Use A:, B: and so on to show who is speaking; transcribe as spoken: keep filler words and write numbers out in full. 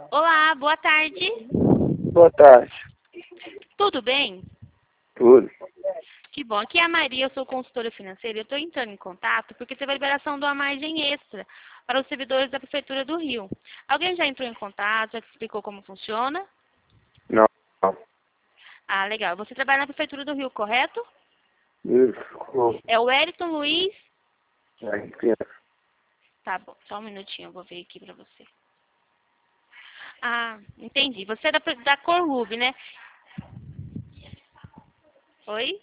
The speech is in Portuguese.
A: Olá, boa tarde.
B: Boa tarde.
A: Tudo bem?
B: Tudo.
A: Que bom. Aqui é a Maria, eu sou consultora financeira. Eu estou entrando em contato porque teve a liberação de uma margem extra para os servidores da Prefeitura do Rio. Alguém já entrou em contato, já te explicou como funciona?
B: Não. Não.
A: Ah, legal. Você trabalha na Prefeitura do Rio, correto?
B: Isso.
A: É o Wellington Luiz?
B: Aqui.
A: Tá bom, só um minutinho, eu vou ver aqui para você. Ah, entendi. Você é da, da Corrub, né? Oi?